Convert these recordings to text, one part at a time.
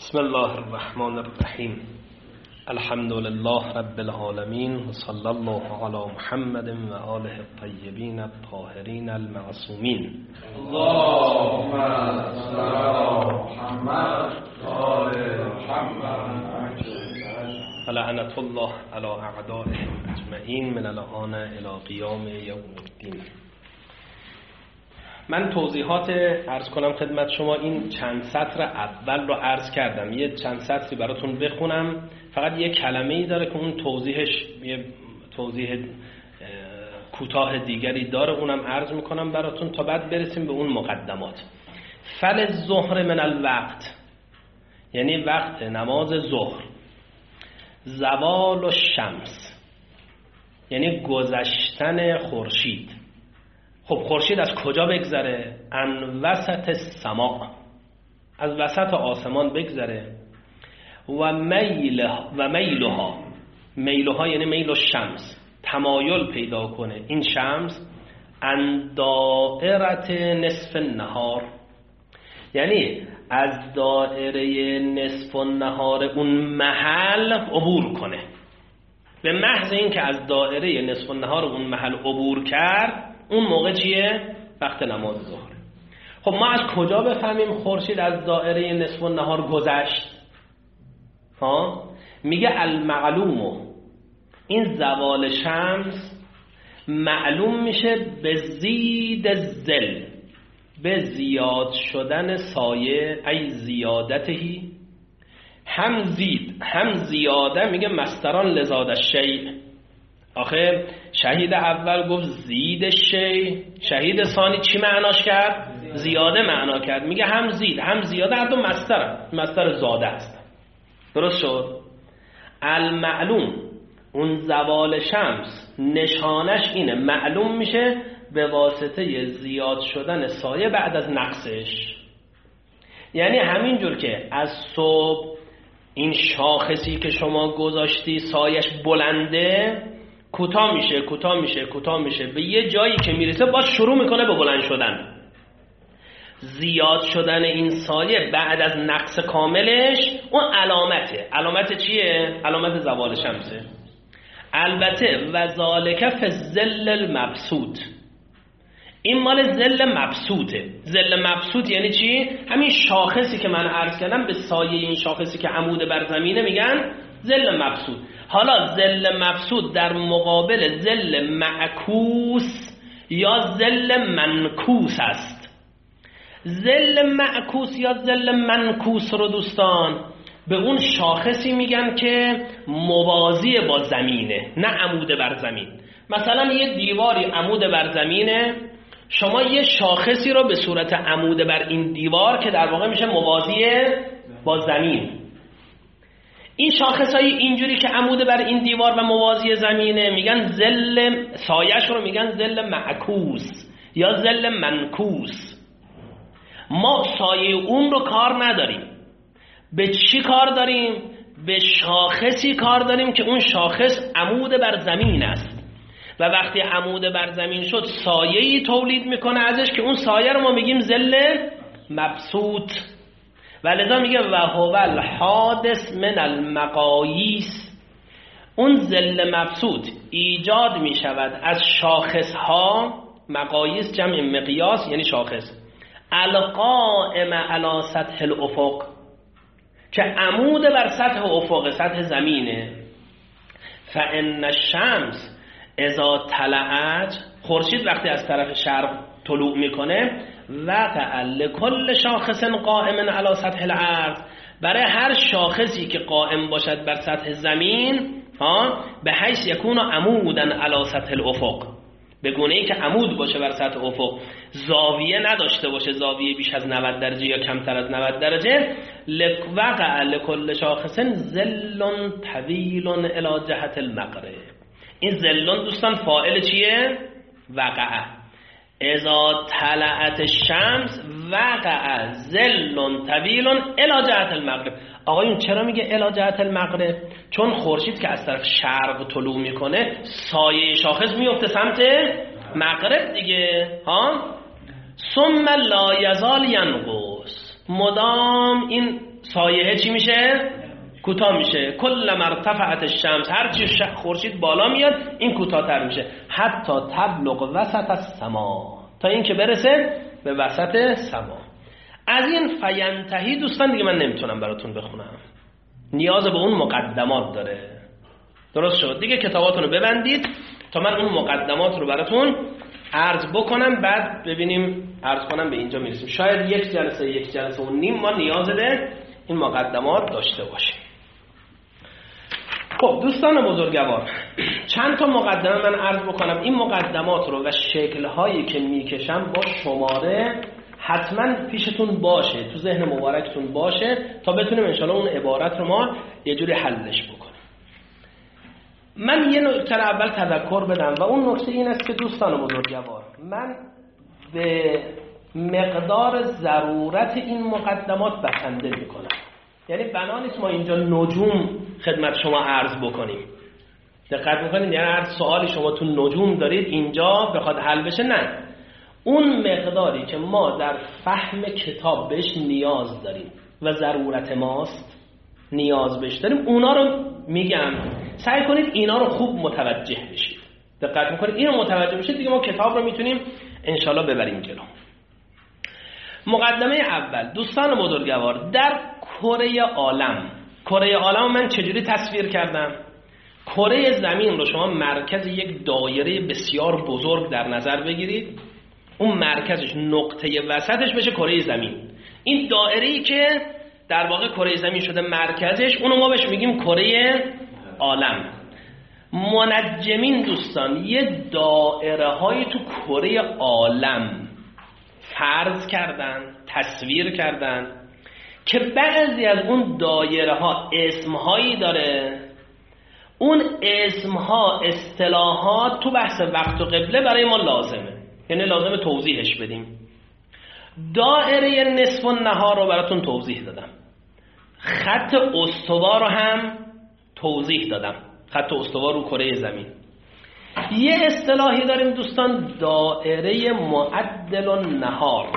بسم الله الرحمن الرحیم. الحمد لله رب العالمین و صلی الله علی محمد و آله الطیبین الطاهرین المعصومین. اللهم صل علی محمد و آل محمد. لعنت الله علی اعدائهم اجمعین من الآن الی قیام یوم الدین. من توضیحات عرض کنم خدمت شما. این چند سطر اول رو عرض کردم، یه چند سطری براتون بخونم. فقط یه کلمه‌ای داره که اون توضیحش یه توضیح کوتاه دیگری داره، اونم عرض میکنم براتون تا بعد برسیم به اون مقدمات. فل الظهر من الوقت، یعنی وقت نماز ظهر. زوال الشمس، یعنی گذشتن خورشید. خب خورشید از کجا بگذره؟ ان وسط السماء، از وسط آسمان بگذره. و میلها، میلها یعنی میل الشمس، تمایل پیدا کنه این شمس. ان دائرت نصف النهار، یعنی از دائره نصف النهار اون محل عبور کنه. به محض این که از دائره نصف النهار اون محل عبور کرد، اون موقع چیه؟ وقت نماز ظهر. خب ما از کجا بفهمیم خورشید از دائره نصف النهار گذشت؟ میگه المعلوم، این زوال شمس معلوم میشه به زید الظل، به زیاد شدن سایه، ای زیادتهی. هم زید هم زیاده، میگه مستران لزاد الشیء. آخه شهید اول گفت زید شی، شهید ثانی چی معناش کرد؟ زیاده معنا کرد. میگه هم زید هم زیاده، هر دو مستر زاده است. درست شد؟ المعلوم، اون زوال شمس نشانش اینه، معلوم میشه به واسطه زیاد شدن سایه بعد از نقصش. یعنی همینجور که از صبح این شاخصی که شما گذاشتی سایش بلنده، کوتاه میشه کوتاه میشه کوتاه میشه، به یه جایی که میرسه باز شروع میکنه به بلند شدن. زیاد شدن این سایه بعد از نقص کاملش اون علامته. علامت چیه؟ علامت زوال شمسه. البته و ذالک فی الظل المبسوط، این مال ظل مبسوطه. ظل مبسوط یعنی چی؟ همین شاخصی که من عرض کردم، به سایه این شاخصی که عمود بر زمینه میگن ظل مبسوط. حالا ظل مبسوط در مقابل ظل معکوس یا ظل منکوس است. ظل معکوس یا ظل منکوس رو دوستان به اون شاخصی میگن که موازی با زمینه، نه عمود بر زمین. مثلا یه دیواری عمود بر زمینه، شما یه شاخصی رو به صورت عمود بر این دیوار که در واقع میشه موازی با زمین. این شاخصای اینجوری که عمود بر این دیوار و موازی زمینه میگن ظل، سایش رو میگن ظل معکوس یا ظل منکوس. ما سایه اون رو کار نداریم. به چی کار داریم؟ به شاخصی کار داریم که اون شاخص عمود بر زمین است و وقتی عمود بر زمین شد سایه‌ای تولید میکنه ازش که اون سایه رو ما میگیم ظل مبسوط. و لذا میگه و هو الحادث من المقاییس، اون ظل مبسوط ایجاد میشود از شاخص ها. مقاییس جمع مقیاس یعنی شاخص. القائم علی سطح الافق، که عمود بر سطح افق، سطح زمینه. فان الشمس اذا طلعت، خورشید وقتی از طرف شرق طلوع میکنه، وقع لكل شاخص قائم علی سطح الارض، برای هر شاخصی که قائم باشد بر سطح زمین، به حیث یکون عمودا علی سطح الافق، به گونه‌ای که عمود باشه بر سطح افق، زاویه نداشته باشه، زاویه بیش از 90 درجه یا کمتر از 90 درجه. وقع لكل شاخص ظل طویل الی جهت المغرب. این ظلون دوستان فاعل چیه؟ وقع. اذا طلعت الشمس وقع ظل طویل الی جهت المغرب. آقایون چرا میگه الی جهت المغرب؟ چون خورشید که از طرف شرق طلوع میکنه، سایه شاخص میفته سمت مغرب دیگه. ثم لا یزال ینقص، مدام این سایه چی میشه؟ کوتاه میشه. کلما ارتفعت الشمس، هر چی خورشید بالا میاد این کوتاه‌تر میشه. حتی تبلغ وسط السما، تا اینکه برسه به وسط سما. از این فینتهی دوستان دیگه من نمیتونم براتون بخونم، نیاز به اون مقدمات داره. درست شد دیگه؟ کتاباتون رو ببندید تا من اون مقدمات رو براتون عرض بکنم، بعد ببینیم عرض کنم به اینجا میرسیم. شاید یک جلسه و نیم ما نیاز به این مقدمات داشته باشیم. خب دوستان بزرگوار، چند تا مقدمه من عرض بکنم. این مقدمات رو و شکل‌هایی که میکشم با شماره حتما پیشتون باشه، تو ذهن مبارکتون باشه تا بتونیم انشاءالله اون عبارت رو ما یه جوری حلش بکنیم. من یه نکته اول تذکر بدم و اون نکته این است که دوستان بزرگوار، من به مقدار ضرورت این مقدمات بسنده میکنم. یعنی بنا نیست ما اینجا نجوم خدمت شما عرض بکنیم. دقت میکنید؟ یعنی هر سوالی شما تو نجوم دارید اینجا بخواد حل بشه، نه. اون مقداری که ما در فهم کتاب بهش نیاز داریم و ضرورت ماست، نیاز بهش داریم، اونا رو میگم. سعی کنید اینا رو خوب متوجه بشید. دقت میکنید؟ اینو متوجه بشید دیگه ما کتاب رو میتونیم انشالله ببریم جلو. مقدمه اول دوستان بزرگوار، در کره عالم من چجوری تصویر کردم؟ کره زمین رو شما مرکز یک دایره بسیار بزرگ در نظر بگیرید، اون مرکزش نقطه وسطش بشه کره زمین. این دایره‌ای که در واقع کره زمین شده مرکزش، اونو ما بهش میگیم کره عالم. منجمین دوستان یه دایره های تو کره عالم فرض کردن، تصویر کردن که بعضی از اون دایره ها اسمهایی داره. اون اسمها، اصطلاحات تو بحث وقت و قبله برای ما لازمه، یعنی لازمه توضیحش بدیم. دایره نصف النهار رو براتون توضیح دادم، خط استوا رو هم توضیح دادم، خط استوا رو کره زمین. یه اصطلاحی داریم دوستان، دایره معدل النهار.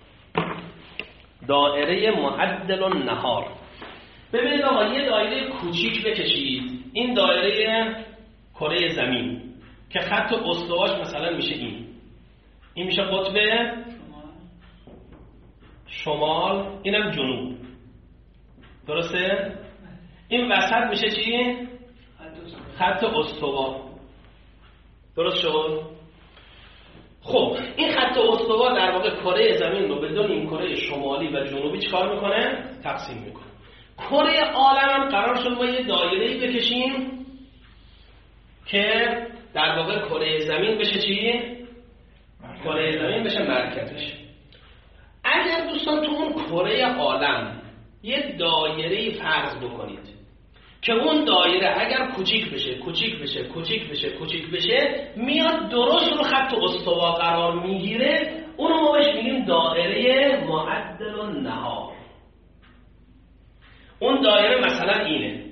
دایره معدل النهار. ببینید آقا، یه دایره کوچیک بکشید، این دایره کره زمین که خط استواش مثلا میشه این میشه قطب شمال، اینم جنوب. درسته؟ این وسط میشه چی؟ خط استوا. درست شد؟ خب این خط استوا در واقع کره زمین رو بدون این کره شمالی و جنوبی چیکار میکنه؟ تقسیم میکنه. کره عالم هم قرار شد ما یه دایره‌ای بکشیم که در واقع کره زمین بشه چی؟ کره زمین بشه مرکزش. اگر دوستان تو اون کره عالم یه دایره‌ای فرض بکنید که اون دایره اگر کوچیک بشه میاد درست رو خط استوا قرار میگیره، اونو ما بهش میگیم دایره معدل النهار. اون دایره مثلا اینه،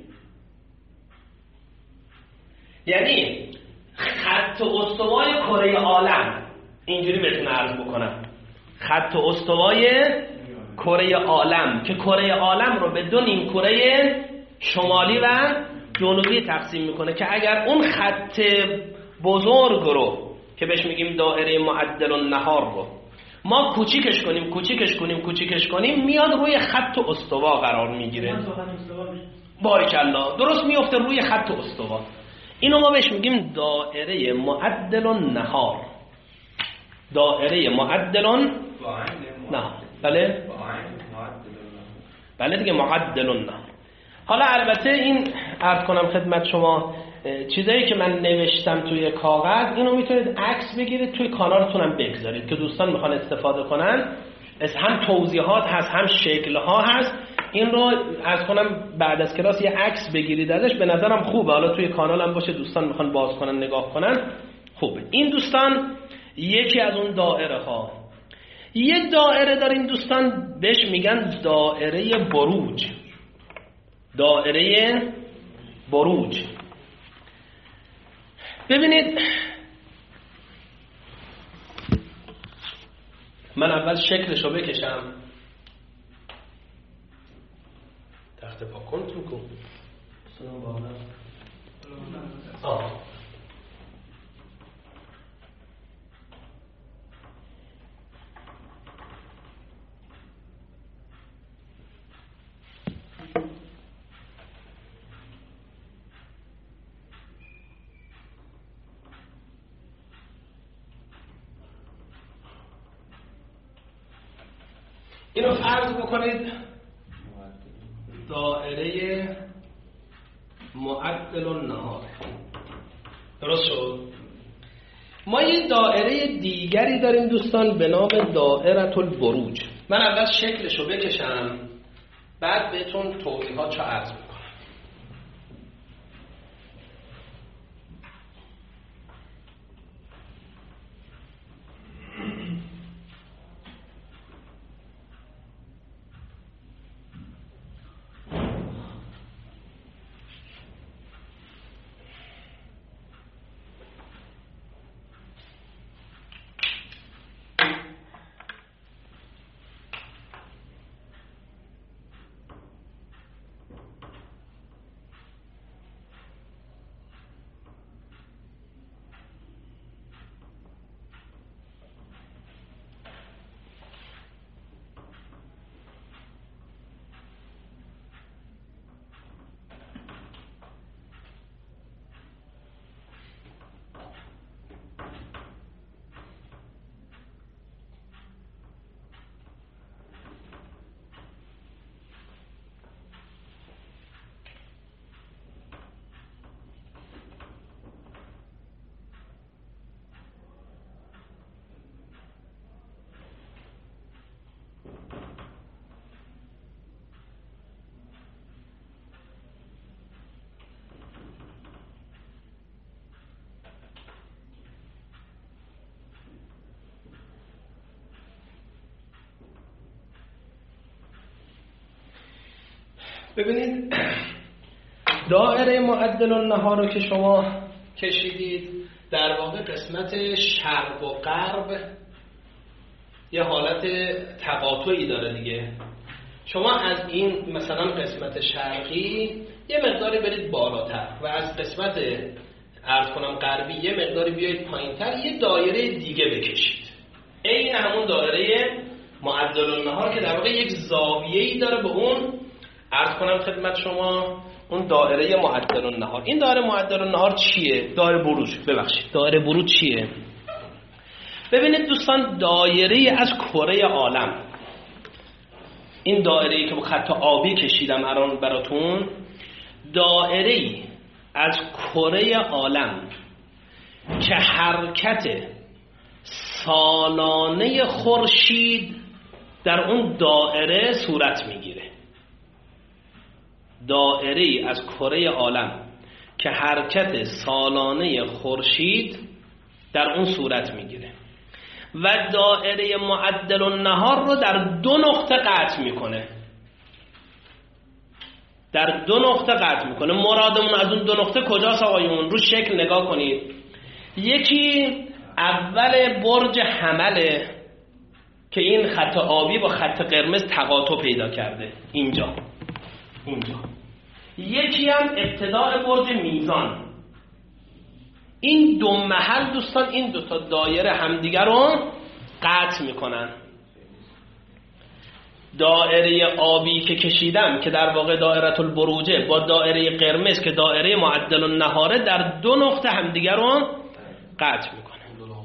یعنی خط استوای کره عالم، اینجوری بهتون عرض بکنم، خط استوای کره عالم که کره عالم رو به دو نیم کره شمالی و جنوبی تقسیم میکنه، که اگر اون خط بزرگ رو که بهش میگیم دایره معدل النهار رو ما کوچیکش کنیم میاد روی خط استوا قرار میگیره. بارکالله، درست میفته روی خط استوا. اینو ما بهش میگیم دایره معدل النهار. دایره معدل النهار. بله دیگه، معدل النهار. حالا البته این عرض کنم خدمت شما، چیزایی که من نوشتم توی کاغذ اینو میتونید عکس بگیرید توی کانالتون هم بگذارید که دوستان میخوان استفاده کنن. هم توضیحات هست هم شکل‌ها هست. این رو عرض کنم بعد از کلاس یه عکس بگیرید ازش، به نظرم خوبه. حالا توی کانال هم باشه، دوستان میخوان باز کنن نگاه کنن، خوبه. این دوستان یکی از اون دایره ها. یه دایره داریم دوستان بهش میگن دایره بروج. دایره بروج. ببینید من اول شکلش رو بکشم. تخت پاک کن تو کو سلام بالا اینو فرض بکنید دائره معدل النهار. درست شد؟ ما یه دائره دیگری داریم دوستان به نام دائره البروج. من اول شکلشو بکشم بعد بهتون توضیحاتشو عرض میکنم. ببینید دائره معدل النهار رو که شما کشیدید در واقع قسمت شرق و غرب یه حالت تقاطعی داره دیگه. شما از این مثلا قسمت شرقی یه مقداری برید بالاتر و از قسمت عرض کنم غربی یه مقداری بیایید پایینتر، یه دایره دیگه بکشید. این همون دایره معدل النهار که در واقع یک زاویه‌ای داره به اون عرض کنم خدمت شما اون دایره معدل النهار. این دایره معدل النهار چیه؟ دایره بروج. ببخشید دایره بروج چیه؟ ببینید دوستان دایره از کره عالم، این دایره‌ای که با خط آبی کشیدم الان براتون، دایره‌ای از کره عالم که حرکت سالانه خورشید در اون دایره صورت میگیره. دایره‌ای از کره عالم که حرکت سالانه خورشید در اون صورت میگیره و دایره معدل النهار رو در دو نقطه قطع میکنه. در دو نقطه قطع میکنه. مرادمون از اون دو نقطه کجاست آقایون؟ رو شکل نگاه کنید. یکی اول برج حمله که این خط آبی با خط قرمز تقاطع پیدا کرده اینجا. یکی هم ابتداء برج میزان. این دو محل دوستان، این دو تا دایره همدیگر رو قطع میکنن. دایره آبی که کشیدم که در واقع دایره البروجه با دایره قرمز که دایره معدل النهاره در دو نقطه همدیگر رو قطع میکنه.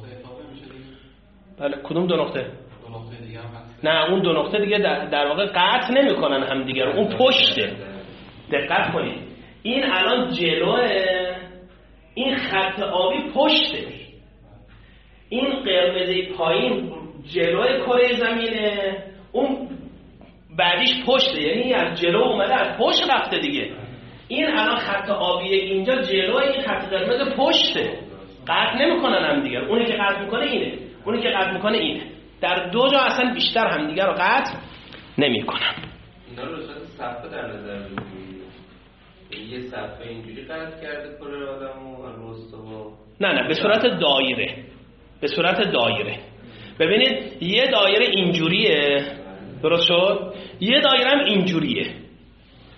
بله کدوم دو نقطه؟ نه اون دو نقطه دیگه در واقع قطع نمیکنن همدیگر رو، اون پشته. دقت کنید این الان جلوه، این خط آبی پشته، این قرمزی پایین جلوی کره زمینه، اون بعدیش پشته، یعنی از جلو اومده از پشت رفته دیگه. این الان خط آبی اینجا جلوی این خط قرمز پشته، قطع نمیکنن هم دیگر. اونی که قطع میکنه اینه، اونی که قطع میکنه اینه. در دو جا اصلا بیشتر هم دیگر رو قطع نمیکنن. اینا رو صورت صفحه در نظر بگیرید. یه صفحه اینجوری قطع کرده کره آدمو الوسطا. نه به صورت دایره. به صورت دایره. ببینید یه دایره اینجوریه، درست شد؟ یه دایره هم اینجوریه.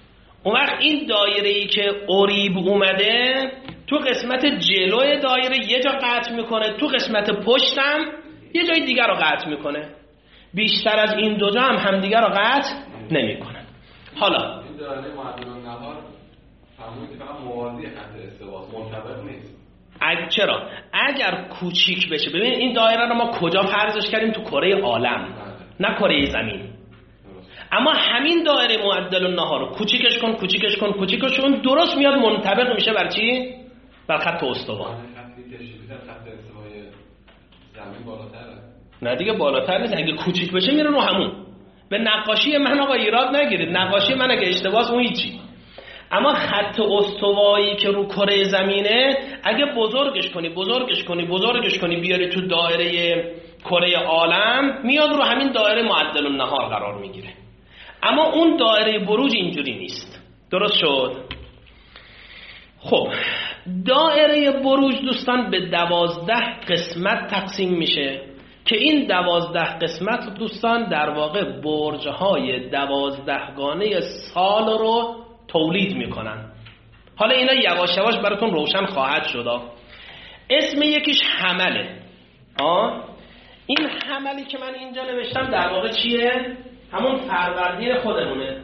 اون وقت این دایره‌ای که اوریب اومده تو قسمت جلوی دایره یه جا قطع میکنه، تو قسمت پشتم یه جای دیگر رو قطع میکنه. بیشتر از این دو جا هم همدیگر رو قطع نمیکنه. حالا این دایره معدل النهار همون که فقط موازی خط استواست، منطبق نیست. چرا؟ اگر کوچیک بشه، ببین این دایره رو ما کجا فرضش کردیم؟ تو کره عالم، نه کره زمین. اما همین دایره معدل النهار رو کوچیکش کن کوچیکش کن کوچیکش کن، درست میاد منطبق میشه بر چی؟ بر خط استوا. خطی کشیده خط استوای زمین بالاتره. نه دیگه بالاتر نیست، اگه کوچیک بشه میره رو همون. به نقاشی من آقا ایراد نگیرید، نقاشی من اگه اشتباهه اون هیچی. اما خط استوایی که رو کره زمینه اگه بزرگش کنی بیاری تو دایره کره عالم، میاد رو همین دایره معدل النهار قرار میگیره. اما اون دایره بروج اینجوری نیست. درست شد؟ خب دایره بروج دوستان به 12 قسمت تقسیم میشه که این 12 قسمت دوستان در واقع برج‌های 12 گانه سال رو تولید میکنن. حالا اینا یواش یواش براتون روشن خواهد شد. اسم یکیش حمله. این حملی که من اینجا نوشتم در واقع چیه؟ همون فروردین خودمونه.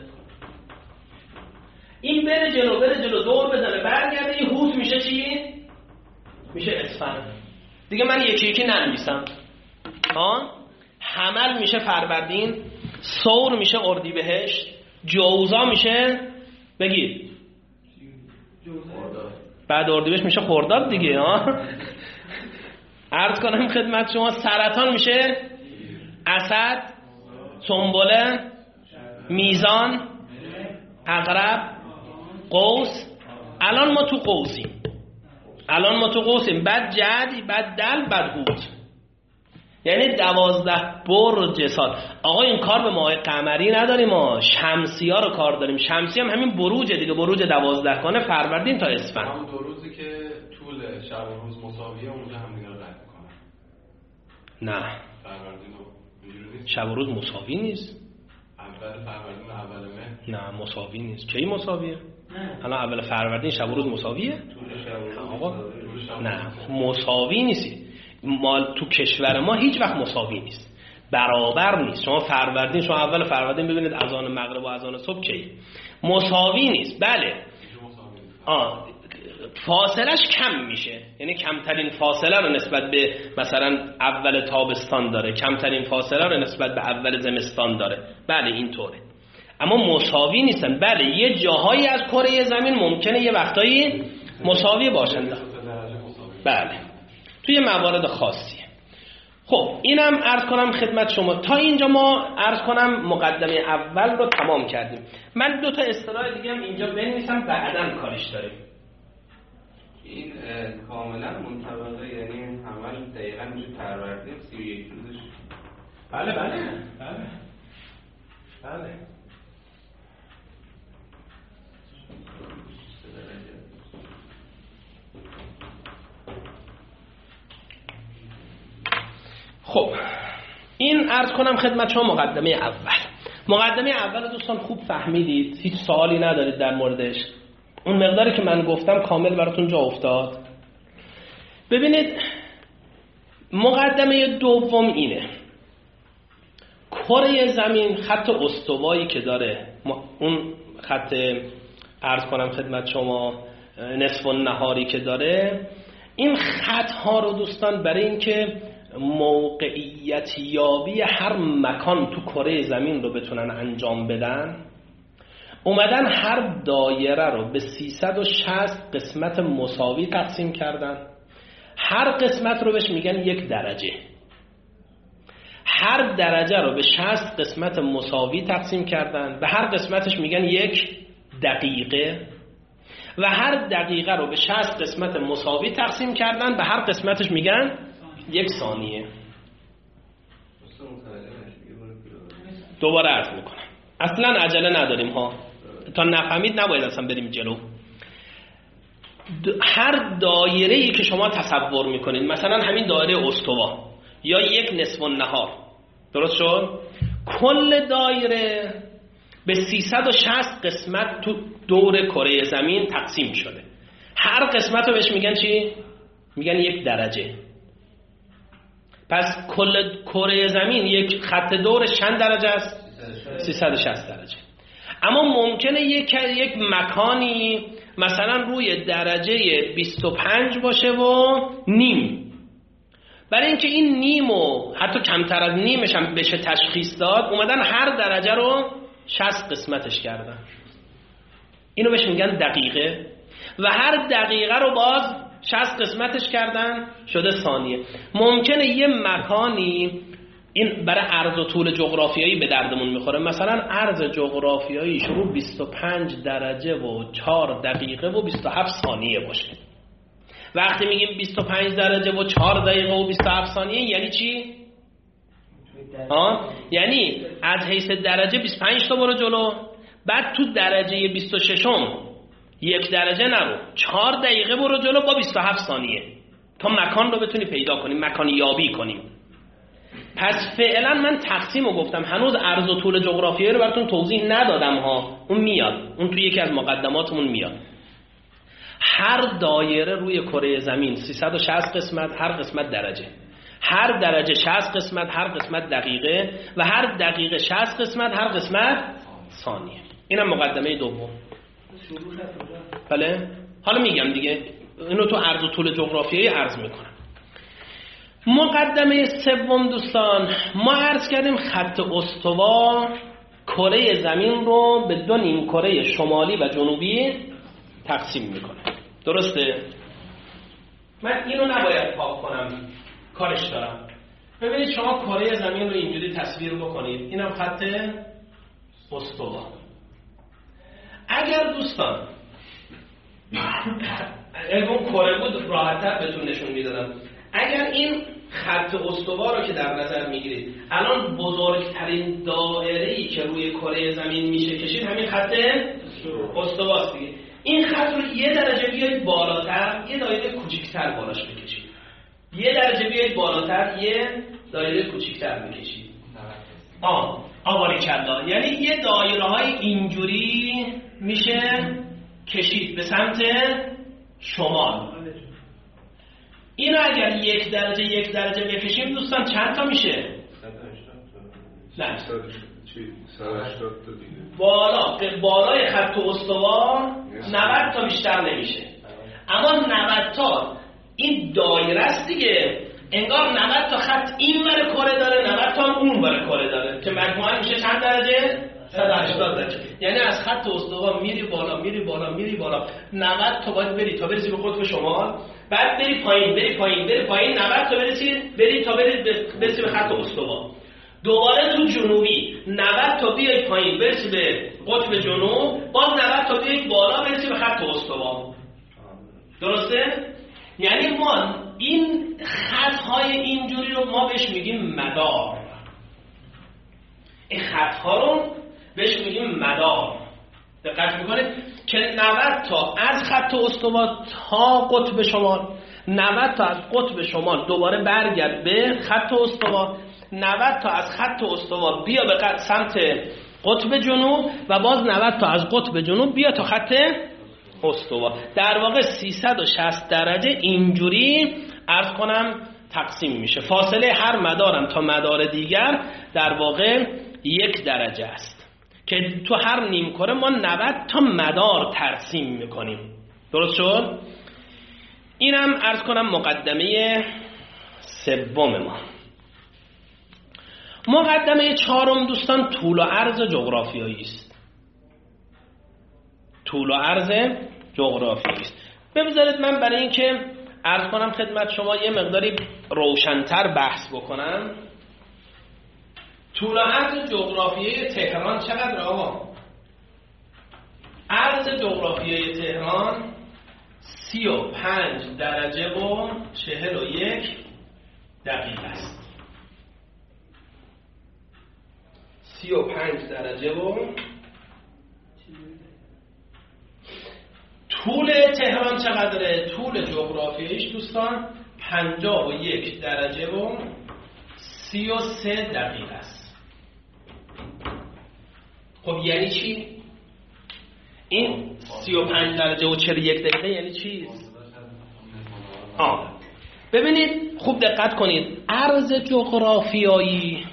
این بره جلو دور بزنه برگرده، این هوت میشه چی؟ میشه اسفند. دیگه من یکی یکی ننویسم. حمل میشه فروردین، ثور میشه اردیبهشت، جوزا میشه بگید بعد اردیبهشت میشه خرداد دیگه. عرض کنم خدمت شما سرطان میشه اسد، سنبله، میزان، عقرب، قوس. الان ما تو قوسیم. بعد جدی، بعد دل، بعد هوت. یعنی 12 برج سال. آقا این کار به ماه قمری نداریم، ما شمسی ها رو کار داریم. شمسی هم همین بروجه دیگه، بروج 12 گانه فروردین تا اسفند. همون دو روزی که طول شب و روز مساویه اونجا هم دیگه رو قطع میکنن. نه فروردین اینجوری نیست. شب و روز مساوی نیست. اول فروردین و اول مه. نه مساوی نیست. کی مساویه؟ الان اول فروردین شب و روز مساویه؟ آقا نه مساوی نیست. مال تو کشور ما هیچ وقت مساوی نیست، برابر نیست. شما فروردین، شما اول فروردین ببینید اذان مغرب و اذان صبح کی مساوی نیست. بله فاصلش کم میشه، یعنی کمترین فاصله رو نسبت به مثلا اول تابستان داره، کمترین فاصله رو نسبت به اول زمستان داره. بله اینطوره، اما مساوی نیستن. بله یه جاهایی از کره زمین ممکنه یه وقتایی مساوی باشن. بله توی موارد خاصیه. خب اینم عرض کنم خدمت شما. تا اینجا ما عرض کنم مقدمه اول رو تمام کردیم. من 2 تا اصطلاح دیگه هم اینجا بنویسم بعداً کارش داریم. این کاملا منطبقه، یعنی این عمل دقیقاً میشه فروردین 31 روزش. بله خب این عرض کنم خدمت شما مقدمه اول دوستان خوب فهمیدید، هیچ سوالی ندارید در موردش. اون مقداری که من گفتم کامل براتون جا افتاد. ببینید مقدمه دوم اینه، کره زمین خط استوایی که داره، اون خط عرض کنم خدمت شما نصف النهاری که داره، این خط ها رو دوستان برای اینکه موقعیت یابی هر مکان تو کره زمین رو بتونن انجام بدن، اومدن هر دایره رو به 360 قسمت مساوی تقسیم کردن. هر قسمت رو بهش میگن 1 درجه. هر درجه رو به 60 قسمت مساوی تقسیم کردن. به هر قسمتش میگن 1 دقیقه. و هر دقیقه رو به 60 قسمت مساوی تقسیم کردن. به هر قسمتش میگن 1 ثانیه. دوباره عرض میکنم، اصلا عجله نداریم ها، تا نفهمید نباید اصلا بریم جلو. هر دایره‌ای که شما تصور میکنید، مثلا همین دایره استوا یا 1 نصف النهار، درست شد؟ کل دایره به 360 قسمت تو دور کره زمین تقسیم شده. هر قسمت رو بهش میگن چی؟ میگن یک درجه. پس کل کره زمین یک خط دورش چند درجه است؟ 360 درجه. اما ممکنه یک مکانی مثلا روی درجه 25 باشه و نیم. برای اینکه این نیم و حتی کمتر از نیمش هم بشه تشخیص داد، اومدن هر درجه رو 60 قسمتش کردن. اینو بهش میگن دقیقه. و هر دقیقه رو باز 60 قسمتش کردن شده ثانیه. ممکنه یه مکانی، این برای عرض و طول جغرافیایی به دردمون میخوره، مثلا عرض جغرافیایی شروع 25 درجه و 4 دقیقه و 27 ثانیه باشه. وقتی میگیم 25 درجه و 4 دقیقه و 27 ثانیه یعنی چی؟ یعنی از حیث درجه 25 تا برو جلو، بعد تو درجه 26م یک درجه نرو، 4 دقیقه برو جلو با 27 ثانیه تا مکان رو بتونی پیدا کنیم، مکان یابی کنیم. پس فعلا من تقسیم رو گفتم، هنوز عرض و طول جغرافیایی رو براتون توضیح ندادم ها، اون میاد، اون تو یکی از مقدماتمون میاد. هر دایره روی کره زمین 360 قسمت، هر قسمت درجه، هر درجه 60 قسمت، هر قسمت دقیقه، و هر دقیقه 60 قسمت، هر قسمت ثانیه. اینم مقدمه دوم. بله حالا میگم دیگه، اینو تو عرض و طول جغرافیایی عرض میکنم. مقدمه سوم دوستان، ما عرض کردیم خط استوا کره زمین رو به دو نیم کره شمالی و جنوبی تقسیم میکنه. درسته؟ من اینو نباید پاک کنم، کارش دارم. ببینید شما کره زمین رو اینجوری تصویر بکنید، اینم خط استوا. اگر دوستان اون کره بود راحت‌تر بهتون نشون میدادم. اگر این خط استوا رو که در نظر میگیرید، الان بزرگترین دایره‌ای که روی کره زمین میشه کشید همین خط استواست دیگه. این خط رو یه درجه بیایید بالاتر، یه دایره کوچیک‌تر بالاش بکشید. یه درجه بیایید بالاتر، یه دایره کوچیک‌تر بکشید. باریکلا. یعنی یه دایره‌های اینجوری میشه کشید به سمت شمال. اینو اگر یک درجه بکشیم دوستان چند تا میشه؟ 180 تا دیگه. بالای خط استوا 90 تا بیشتر نمیشه. اما 90 تا این دایره است دیگه، انگار 90 تا خط این ور کره داره، 90 تا اون ور کره داره، که مجموعاً میشه چند درجه؟ 180 درجه. یعنی از خط استوا میری بالا 90 تا باید بری تا برسی به قطب شمال، بعد بری پایین 90 تا برسی به خط استوا. دوباره تو جنوبی 90 تا بیای پایین برسی به قطب جنوب، باز 90 تا بیای بالا برسی به خط استوا. درسته؟ یعنی ما این خطهای اینجوری رو ما بهش میگیم مدار. این خطها رو بهش میگیم مدار. دقت میکنید که 90 تا از خط استوا تا قطب شمال، 90 تا از قطب شمال دوباره برگرد به خط استوا، 90 تا از خط استوا بیا به سمت قطب جنوب، و باز 90 تا از قطب جنوب بیا تا خط استوا. در واقع 360 درجه اینجوری عرض کنم تقسیم میشه. فاصله هر مدارم تا مدار دیگر در واقع 1 درجه است که تو هر نیم کره ما 90 تا مدار ترسیم میکنیم. درست شد؟ اینم عرض کنم مقدمه سوم ما. مقدمه چهارم دوستان طول و عرض جغرافیایی است. طول و عرض جغرافیایی است. بذارید من برای اینکه عرض کنم خدمت شما یه مقداری روشن‌تر بحث بکنم. طول و عرض جغرافیایی تهران چقدر آقا؟ عرض جغرافیایی تهران 35 درجه و 41 دقیقه است. 35 درجه و طول تهران چقدره؟ طول جغرافیاییش دوستان 51 درجه و 33 دقیقه است. خب یعنی چی؟ این 35 درجه و 41 دقیقه یعنی چی؟ ببینید خوب دقت کنید، عرض جغرافیایی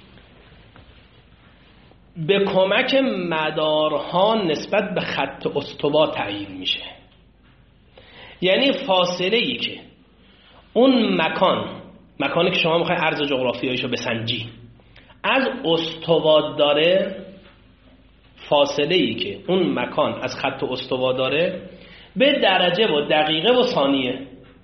به کمک مدارها نسبت به خط استوا تعیین میشه. یعنی فاصله ای که اون مکانی که شما میخواید عرض جغرافیاییشو بسنجی از استوا داره، فاصله ای که اون مکان از خط استوا داره به درجه و دقیقه و ثانیه،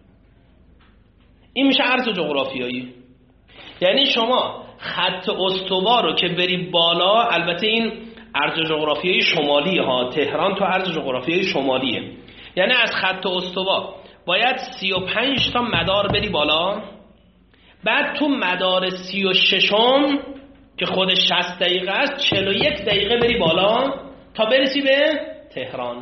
این میشه عرض جغرافیایی. یعنی شما خط استوا رو که بری بالا، البته این عرض جغرافیایی شمالی ها، تهران تو عرض جغرافیایی شمالیه، یعنی از خط استوا باید 35 تا مدار بری بالا، بعد تو مدار 36م که خودش 60 دقیقه است 41 دقیقه بری بالا تا برسی به تهران.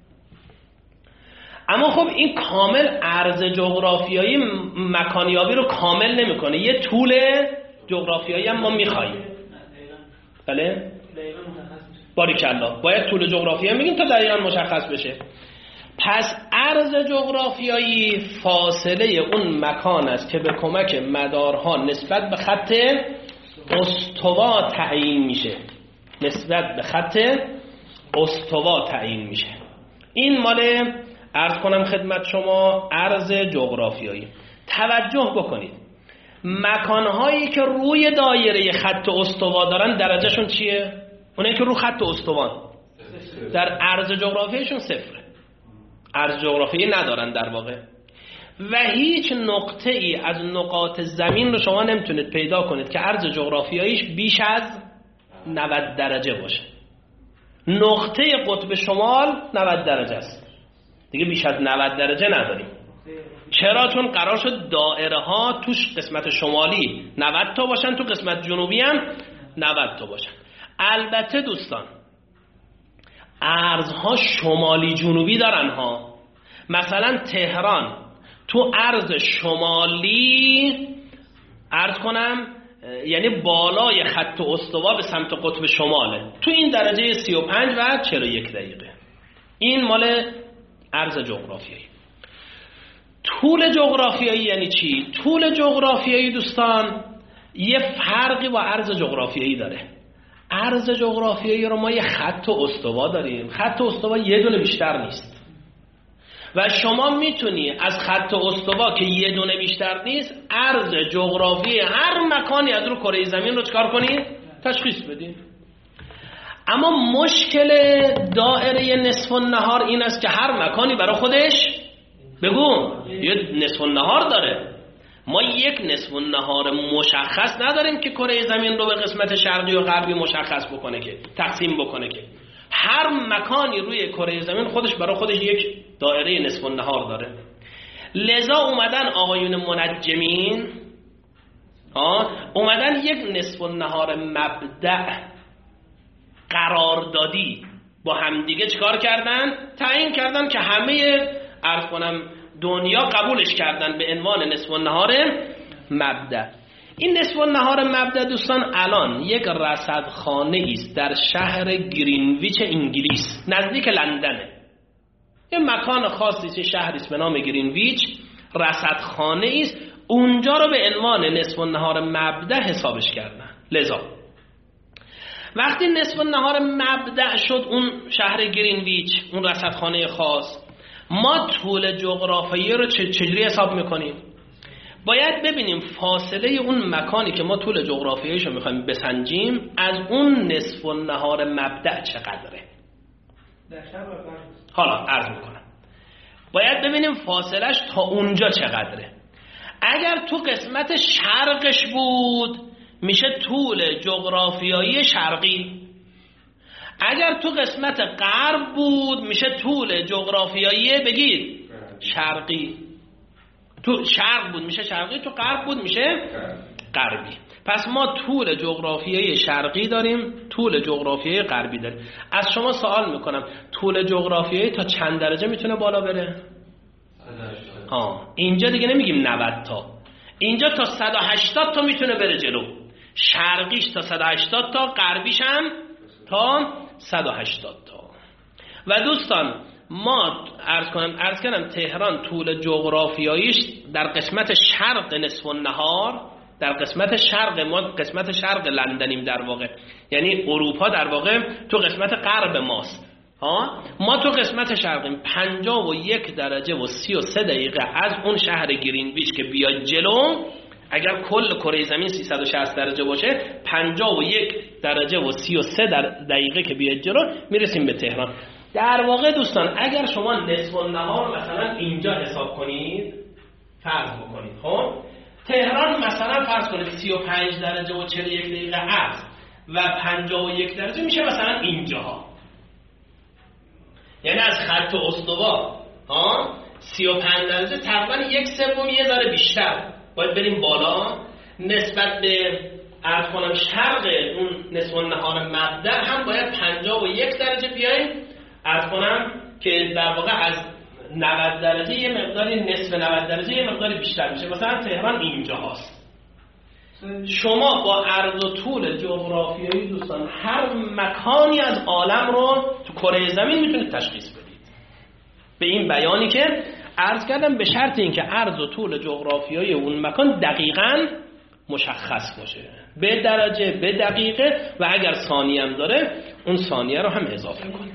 اما خب این کامل عرض جغرافیایی مکانیابی رو کامل نمیکنه، یه طول جغرافیایی هم ما میخواییم. بله؟ باریکالله، باید طول جغرافیایی میگیم تا دقیقاً مشخص بشه. پس عرض جغرافیایی فاصله اون مکان است که به کمک مدارها نسبت به خط استوا تعیین میشه، نسبت به خط استوا تعیین میشه. این مال عرض کنم خدمت شما عرض جغرافیایی. توجه بکنید، مکانهایی که روی دایره خط استوا دارن درجهشون چیه؟ اونایی که رو خط استوان در عرض جغرافیایشون صفره، عرض جغرافیایی ندارن در واقع. و هیچ نقطه ای از نقاط زمین رو شما نمیتونید پیدا کنید که عرض جغرافیاییش بیش از 90 درجه باشه. نقطه قطب شمال 90 درجه است، دیگه بیش از 90 درجه نداریم. چرا؟ چون قرار شد دائره ها توش قسمت شمالی 90 تا باشن، تو قسمت جنوبی هم 90 تا باشن. البته دوستان ارزها شمالی جنوبی دارن ها. مثلا تهران تو ارز شمالی عرض کنم یعنی بالای خط استوا به سمت قطب شماله، تو این درجه 35 و 41 دقیقه. این مال عرض جغرافیایی. طول جغرافیایی یعنی چی؟ طول جغرافیایی دوستان یه فرقی با عرض جغرافیایی داره. عرض جغرافیایی رو ما یه خط استوا داریم، خط استوا یه دونه بیشتر نیست و شما میتونی از خط استوا که یه دونه بیشتر نیست عرض جغرافی هر مکانی از رو کره زمین رو چکار کنی؟ تشخیص بدی. اما مشکل دائره نصف النهار این است که هر مکانی برای خودش بگو یه نصف النهار داره. ما یک نصف النهار مشخص نداریم که کره زمین رو به قسمت شرقی و غربی مشخص بکنه، که تقسیم بکنه، که هر مکانی روی کره زمین خودش برای خودش یک دائره نصف النهار داره. لذا اومدن آقایون منجمین اومدن یک نصف النهار مبدأ قراردادی با همدیگه چکار کردن؟ تعیین کردن که همه عرض کنم دنیا قبولش کردن به عنوان نصف النهار مبدأ. این نصف النهار مبدأ دوستان الان یک رصدخانه است در شهر گرینویچ انگلیس نزدیک لندنه. یه مکان خاصی چه شهری است به نام گرینویچ، رصدخانه است، اونجا رو به عنوان نصف النهار مبدأ حسابش کردن. لذا وقتی نصف النهار مبدأ شد اون شهر گرینویچ، اون رصدخانه خاص، ما طول جغرافیایی رو چجوری حساب میکنیم؟ باید ببینیم فاصله اون مکانی که ما طول جغرافیاییشو میخوایم بسنجیم از اون نصف النهار مبدأ چقدره. حالا عرض میکنم باید ببینیم فاصلش تا اونجا چقدره. اگر تو قسمت شرقش بود میشه طول جغرافیایی شرقی، اگر تو قسمت غرب بود میشه طول جغرافیایی بگید شرقی. تو شرق بود میشه شرقی، تو غرب بود میشه غربی. پس ما طول جغرافیایی شرقی داریم، طول جغرافیایی غربی داریم. از شما سوال میکنم طول جغرافیایی تا چند درجه میتونه بالا بره؟ اینجا دیگه نمیگیم 90 تا، اینجا تا 180 تا میتونه بره جلو. شرقیش تا 180 تا، غربیش هم تا 180 تا. و دوستان ما عرض کردم تهران طول جغرافیاییش در قسمت شرق نصف النهار، در قسمت شرق، ما قسمت شرق لندنیم در واقع، یعنی اروپا در واقع تو قسمت غرب ماست ما تو قسمت شرقیم. 51 درجه و 33 دقیقه از اون شهر گرینویچ که بیاد جلو، اگر کل کره زمین 360 درجه باشه 51 درجه و 33 دقیقه که بیاد جلو میرسیم به تهران. در واقع دوستان اگر شما نصف النهار مثلا اینجا حساب کنید، فرض بکنید خب تهران مثلا فرض کنید 35 درجه و 41 دقیقه است و 51 درجه میشه مثلا اینجاها، یعنی از خط استوا 35 درجه تقریبا 1/3 یه ذره بیشتر باید بریم بالا نسبت به عرض کنم شرق اون نصف النهار مبدأ هم باید 51 درجه بیایم عرض کنم که در واقع از 90 درجه یه مقداری، نصف 90 درجه یه مقداری بیشتر میشه. مثلا تهران اینجا هست. شما با عرض و طول جغرافیایی دوستان هر مکانی از عالم رو تو کره زمین میتونید تشخیص بدید به این بیانی که عرض کردم، به شرط اینکه عرض و طول جغرافیایی اون مکان دقیقاً مشخص باشه، به درجه، به دقیقه، و اگر ثانیه هم داره اون ثانیه رو هم اضافه کنیم.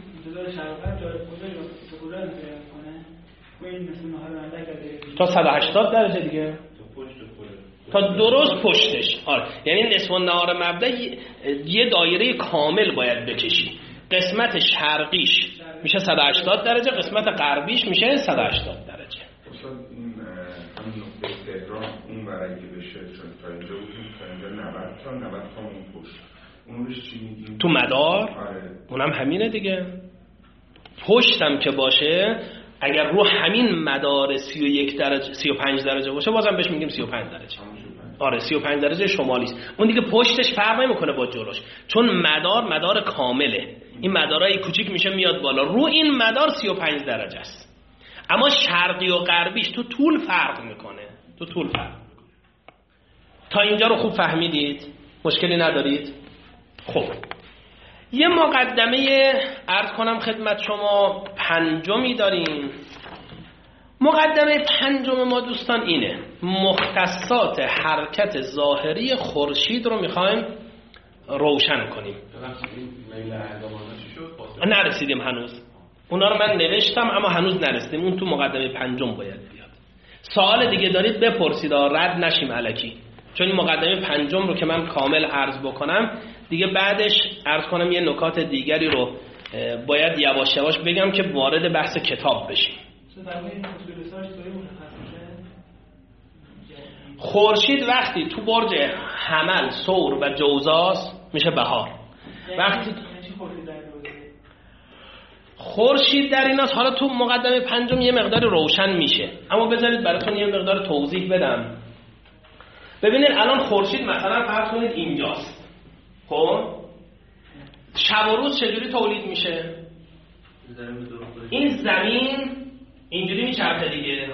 تا 180 درجه دیگه، تا درست پشتش. یعنی نصف النهار مبدأ یه دایره کامل باید بکشی. قسمت شرقیش میشه 180 درجه، قسمت غربیش میشه 180 درجه. اصلا این همین نقطه تهران اون برای که بشه، چون تا اینجا بودیم، تا اینجا 90 تا اون پشت، اون روش چی میگیم؟ تو مدار؟ اونم همینه دیگه. پشتم که باشه اگر رو همین مدار 31 درجه 35 درجه باشه بازم بهش میگیم 35 درجه. 35 درجه شمالی است. اون دیگه پشتش فرق نمیکنه با جلوش، چون مدار کامله. این مدارای کوچیک میشه میاد بالا، رو این مدار 35 درجه است. اما شرقی و غربیش تو طول فرق میکنه. تا اینجا رو خوب فهمیدید؟ مشکلی ندارید؟ خب یه مقدمه عرض کنم خدمت شما پنجمی داریم. مقدمه پنجم ما دوستان اینه: مختصات حرکت ظاهری خورشید رو میخوایم روشن کنیم. نرسیدیم هنوز، اونا رو من نوشتم اما هنوز نرسیدیم، اون تو مقدمه پنجم باید بیاد. سوال دیگه دارید بپرسید، رد نشیم الکی، چون این مقدمه پنجم رو که من کامل عرض بکنم دیگه بعدش عرض کنم یه نکات دیگری رو باید یواش یواش بگم که وارد بحث کتاب بشیم. خورشید وقتی تو برج حمل، ثور و جوزاست میشه بهار. وقتی خورشید در ایناست، حالا تو مقدمه پنجم یه مقدار روشن میشه، اما بذارید براتون یه مقدار توضیح بدم. ببینید الان خورشید مثلا فرض کنید اینجاست، خب شب و روز چجوری تولید میشه؟ این زمین اینجوری میچرخه دیگه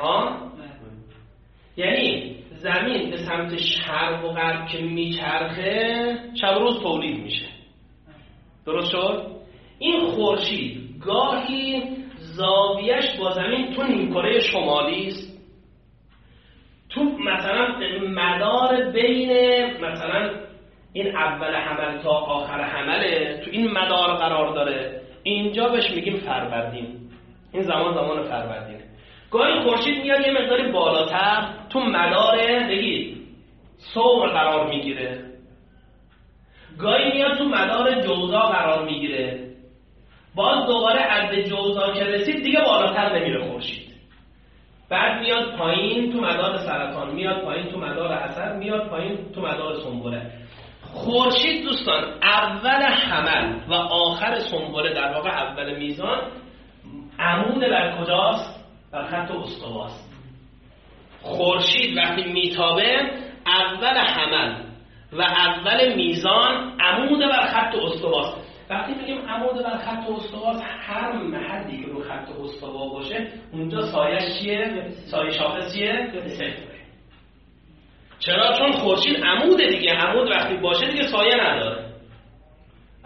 یعنی زمین به سمت شرق و غرب که میچرخه شب و روز تولید میشه. درست شد؟ این خورشید گاهی زاویه‌اش با زمین تو نیمکره شمالی است، تو مثلا مدار بین مثلا این اول حمل تا آخر حمله، تو این مدار قرار داره. اینجا بهش میگیم فروردین، این زمان فروردینه. گاهی خورشید میاد یه مقداری بالاتر تو مدار بگید ثور قرار میگیره، گاهی میاد تو مدار جوزا قرار میگیره، باز دوباره از جوزا که رسید دیگه بالاتر نمیره خورشید، بعد میاد پایین تو مدار سرطان، میاد پایین تو مدار عسل، میاد پایین تو مدار سنبله. خورشید دوستان اول حمل و آخر سنبله، در واقع اول میزان، عمود بر کجاست؟ بر خط استواست. خورشید وقتی میتابه اول حمل و اول میزان عمود بر خط استواست. وقتی میگیم عمود بر خط استواست، هر محلی که رو خط استوا باشه اونجا سایه‌اش چیه؟ سایه شاخص چیه؟ صفره. چرا؟ چون خورشید عمود دیگه، عمود وقتی باشه دیگه سایه نداره.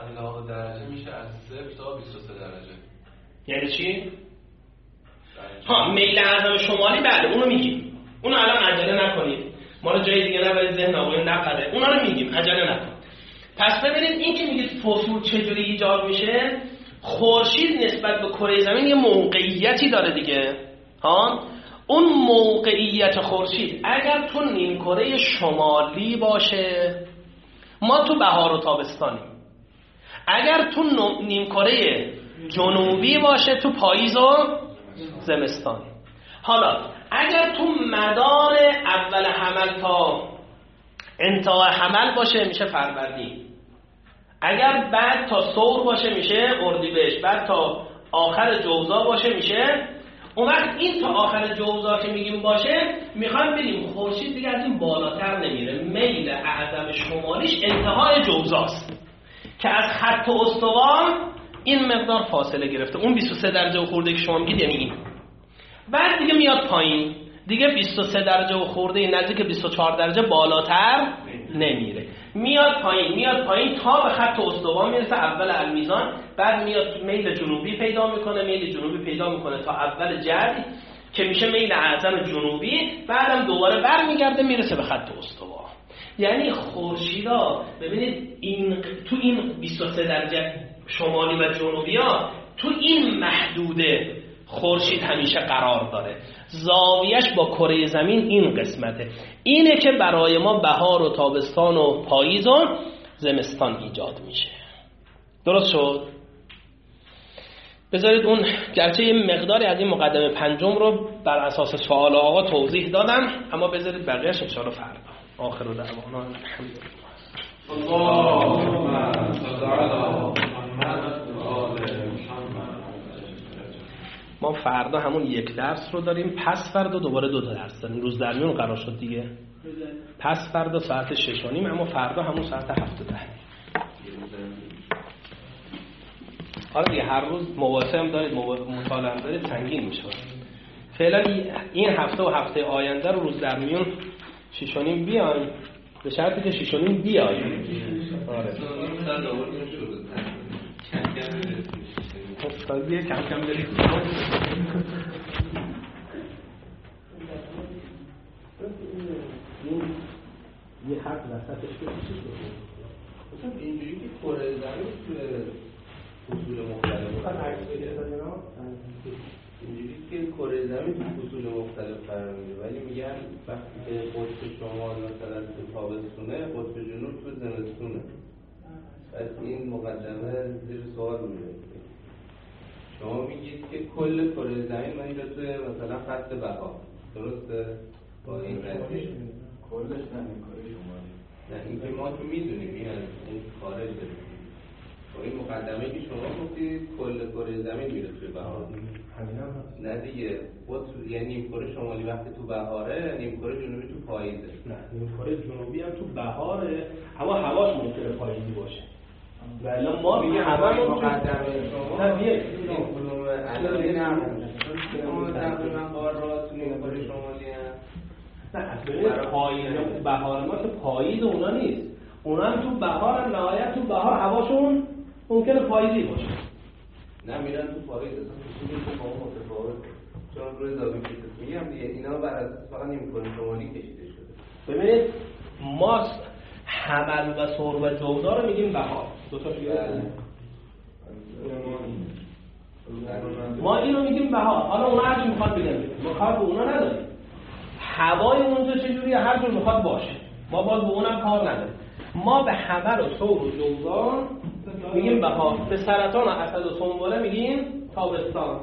علاق درجه میشه از 0 تا 23 درجه. یعنی چی؟ ها میل اعظم شمالی بله اونو میگیم، اونو الان عجله نکنید، ما رو جای دیگه نبرید ذهن آقایون نپره، اونا رو میگیم عجله نکنید. پس ببینید این که میگید فصول چجوری ایجاد میشه، خورشید نسبت به کره زمین یه موقعیتی داره دیگه. ها اون موقعیت خورشید اگر تو نیمکره شمالی باشه ما تو بهار و تابستانیم، اگر تو نیمکره جنوبی باشه تو پاییز و زمستانیم. حالا اگر تو مدار اول حمل تا انتهای حمل باشه میشه فروردین، اگر بعد تا ثور باشه میشه اردیبهشت، بعد تا آخر جوزا باشه میشه. اون وقت این تا آخر جوزا که میگیم باشه میخوایم بگیم خورشید دیگه از این بالاتر نمیره، میل اعظم شمالیش انتهای جوزاست که از خط استوا این مقدار فاصله گرفته، اون 23 درجه و خورده که شما میگید یعنی این. بعد دیگه میاد پایین، دیگه 23 درجه و خورده نزدیک 24 درجه بالاتر نمیره، میاد پایین تا به خط استوا میرسه اول المیزان، بعد میاد میل جنوبی پیدا میکنه تا اول جد که میشه میل اعظم جنوبی، بعدم دوباره برمیگرده میرسه به خط استوا. یعنی خورشیدا ببینید این تو این 23 درجه شمالی و جنوبی ها تو این محدوده خورشید همیشه قرار داره، زاویش با کره زمین این قسمته، اینه که برای ما بهار و تابستان و پاییز و زمستان ایجاد میشه. درست شد؟ بذارید اون گرچه یه مقداری از این مقدمه پنجم رو بر اساس سوال آقا توضیح دادم، اما بذارید بقیه‌اش ان شاءالله فردا. آخر دعوانا الحمدلله. اللهم صل علی محمد و آل محمد. ما فردا همون یک درس رو داریم، پس فردا دوباره 2 درس داریم. روز درمیون قرار شد دیگه، پس فردا ساعت 6:30، اما فردا همون ساعت 7:10. آره دیگه هر روز مواصله هم دارید، مطالعه هم دارید، سنگین میشه. فعلا این هفته و هفته آینده رو روز درمیون 6:30 بیایم، به شرطی که 6:30 بیایم. آره خب کم برید. یه خط وسطش بکشید. مثلا اینجوری که کره زمین توی فصول مختلف اینجوری که کره زمین توی فصول مختلف قرار میگیره، ولی میگن وقتی که قطب شمال مثلا تو تابستونه، قطب جنوب تو زمستونه. پس این مقدمه زیر سوال میره. شما میگید که کل کره زمین ما اینجا توی مثلا خط بهار، درسته؟ با این رنجش کلش نمیکنه شمالی. نه اینکه ما که میدونیم این از اون خارج داریم. با این مقدمه که شما گفتید کل کره زمین میره توی بهار. نه دیگه یعنی نیمکره شمالی وقتی تو بهاره، نیمکره جنوبی تو پاییزه. نه نیمکره جنوبی هم تو بهاره، اما هواش ممکنه پاییزی باشه. ولی ما میگه همه مقدمه شما نه بیه این کدوم علایی نمونه اما تقریبا قارات نیمکره شمالی هم نه اصلا پاییز بهار ما که پاییز اونا نیست، اونا هم تو بهار، نهایت تو بهار هواشون ممکنه پاییزی باشه. نه میرن تو پاییز اصلا خصوصی تو با متفاوت، چون روی زاویه که میگم دیگه اینا بر اساس فقط نیمکره شمالی کشیده شده. ببینید ما حمل و ثور و جوزا رو میگیم بهار، دو تا ما اینو میگیم بهار. حالا اونا هر چی میخواد بگن، ما کار به اونا نداریم. هوای اونجا چجوریه هر جور میخواد باشه، ما باز به اونم کار نداریم. ما به حمل و ثور و جوزا میگیم بهار، به سرطان و اسد و سنبله میگیم تابستان.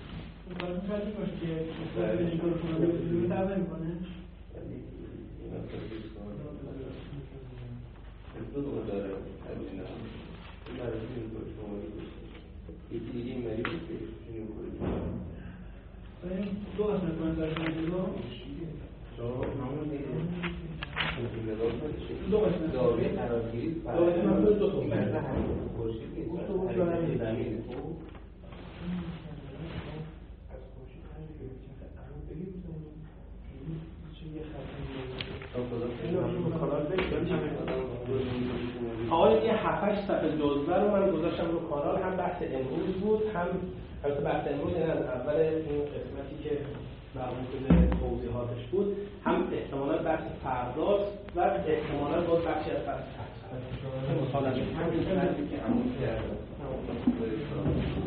دو قسمت کنید در دو قسمت داروی قرارگیری دو تا مرده همین خورشید نیست، زمینه. آقای یه 7-8 صفحه جزوه رو من بحث امروز بود، هم البته بحث امروز یعنی از اول این قسمتی که مربوط به توضیحاتش بود، هم احتمالاً بحث فرداست و احتمالاً باز بخشی از بحث مطالعه همین که عموم کردم.